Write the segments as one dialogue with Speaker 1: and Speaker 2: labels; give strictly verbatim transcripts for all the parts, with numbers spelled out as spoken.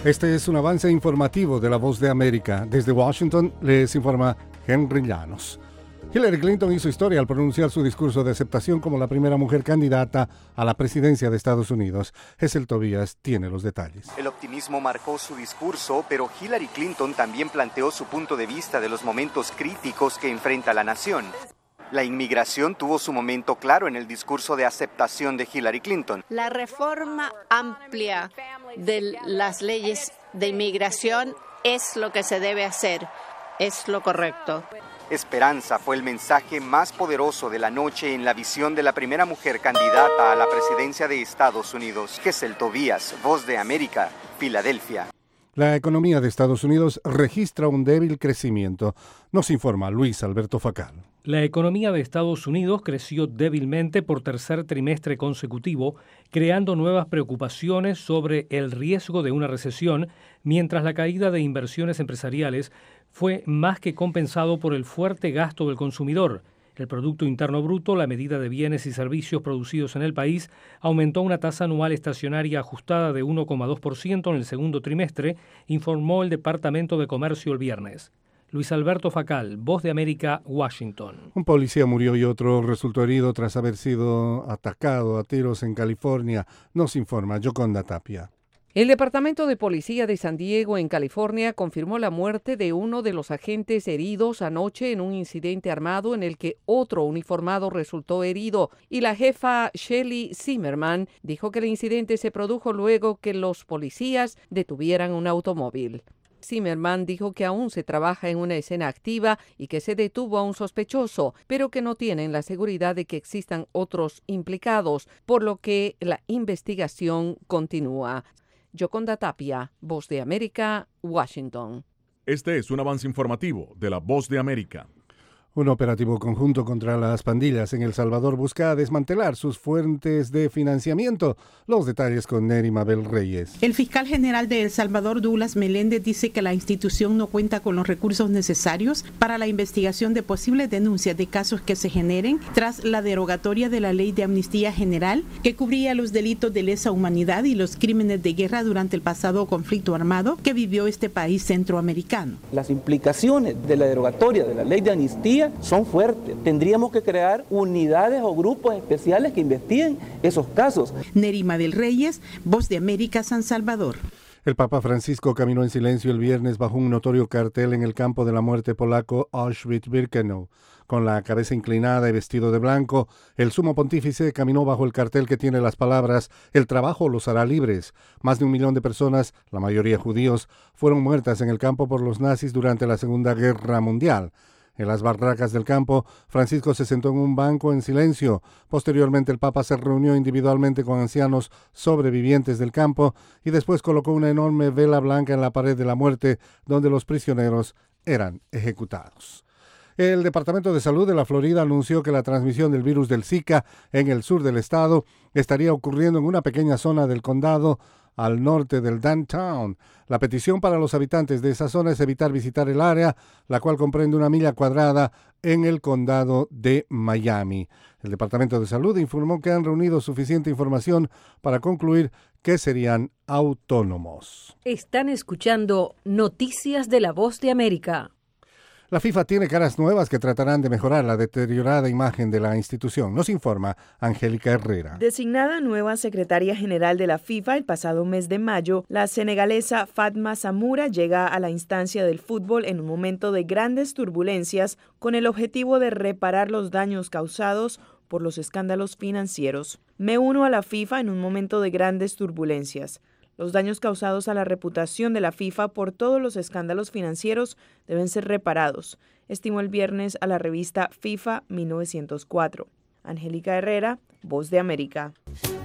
Speaker 1: Este es un avance informativo de La Voz de América. Desde Washington les informa Henry Llanos. Hillary Clinton hizo historia al pronunciar su discurso de aceptación como la primera mujer candidata a la presidencia de Estados Unidos. Gesell Tobías tiene los detalles.
Speaker 2: El optimismo marcó su discurso, pero Hillary Clinton también planteó su punto de vista de los momentos críticos que enfrenta la nación. La inmigración tuvo su momento claro en el discurso de aceptación de Hillary Clinton.
Speaker 3: La reforma amplia de las leyes de inmigración es lo que se debe hacer, es lo correcto.
Speaker 2: Esperanza fue el mensaje más poderoso de la noche en la visión de la primera mujer candidata a la presidencia de Estados Unidos. Gesell Tobías, Voz de América, Filadelfia.
Speaker 1: La economía de Estados Unidos registra un débil crecimiento, nos informa Luis Alberto Facal.
Speaker 4: La economía de Estados Unidos creció débilmente por tercer trimestre consecutivo, creando nuevas preocupaciones sobre el riesgo de una recesión, mientras la caída de inversiones empresariales fue más que compensado por el fuerte gasto del consumidor. El Producto Interno Bruto, la medida de bienes y servicios producidos en el país, aumentó una tasa anual estacionaria ajustada de uno coma dos por ciento en el segundo trimestre, informó el Departamento de Comercio el viernes. Luis Alberto Facal, Voz de América, Washington.
Speaker 1: Un policía murió y otro resultó herido tras haber sido atacado a tiros en California, nos informa Yoconda Tapia.
Speaker 5: El Departamento de Policía de San Diego, en California, confirmó la muerte de uno de los agentes heridos anoche en un incidente armado en el que otro uniformado resultó herido, y la jefa Shelley Zimmerman dijo que el incidente se produjo luego que los policías detuvieran un automóvil. Zimmerman dijo que aún se trabaja en una escena activa y que se detuvo a un sospechoso, pero que no tienen la seguridad de que existan otros implicados, por lo que la investigación continúa. Yoconda Tapia, Voz de América, Washington.
Speaker 6: Este es un avance informativo de La Voz de América.
Speaker 1: Un operativo conjunto contra las pandillas en El Salvador busca desmantelar sus fuentes de financiamiento. Los detalles con Neri Mabel Reyes.
Speaker 7: El fiscal general de El Salvador, Douglas Meléndez, dice que la institución no cuenta con los recursos necesarios para la investigación de posibles denuncias de casos que se generen tras la derogatoria de la Ley de Amnistía General, que cubría los delitos de lesa humanidad y los crímenes de guerra durante el pasado conflicto armado que vivió este país centroamericano.
Speaker 8: Las implicaciones de la derogatoria de la Ley de Amnistía son fuertes. Tendríamos que crear unidades o grupos especiales que investiguen esos casos.
Speaker 7: Nerima del Reyes, Voz de América, San Salvador.
Speaker 1: El Papa Francisco caminó en silencio el viernes bajo un notorio cartel en el campo de la muerte polaco Auschwitz-Birkenau. Con la cabeza inclinada y vestido de blanco, el sumo pontífice caminó bajo el cartel que tiene las palabras «El trabajo los hará libres». Más de un millón de personas, la mayoría judíos, fueron muertas en el campo por los nazis durante la Segunda Guerra Mundial. En las barracas del campo, Francisco se sentó en un banco en silencio. Posteriormente, el Papa se reunió individualmente con ancianos sobrevivientes del campo y después colocó una enorme vela blanca en la pared de la muerte donde los prisioneros eran ejecutados. El Departamento de Salud de la Florida anunció que la transmisión del virus del Zika en el sur del estado estaría ocurriendo en una pequeña zona del condado al norte del downtown. La petición para los habitantes de esa zona es evitar visitar el área, la cual comprende una milla cuadrada en el condado de Miami. El Departamento de Salud informó que han reunido suficiente información para concluir que serían autónomos.
Speaker 9: Están escuchando Noticias de La Voz de América.
Speaker 1: La FIFA tiene caras nuevas que tratarán de mejorar la deteriorada imagen de la institución. Nos informa Angélica Herrera.
Speaker 10: Designada nueva secretaria general de la FIFA el pasado mes de mayo, la senegalesa Fatma Samoura llega a la instancia del fútbol en un momento de grandes turbulencias con el objetivo de reparar los daños causados por los escándalos financieros. Me uno a la FIFA en un momento de grandes turbulencias. Los daños causados a la reputación de la FIFA por todos los escándalos financieros deben ser reparados, estimó el viernes a la revista FIFA mil novecientos cuatro. Angélica Herrera, Voz de América.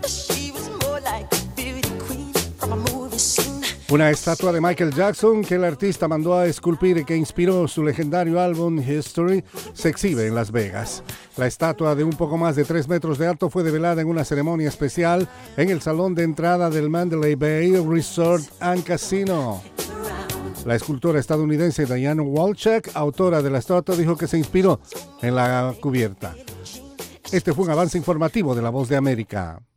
Speaker 1: Una estatua de Michael Jackson que el artista mandó a esculpir y que inspiró su legendario álbum History se exhibe en Las Vegas. La estatua de un poco más de tres metros de alto fue develada en una ceremonia especial en el salón de entrada del Mandalay Bay Resort and Casino. La escultora estadounidense Diane Walchuk, autora de la estatua, dijo que se inspiró en la cubierta. Este fue un avance informativo de La Voz de América.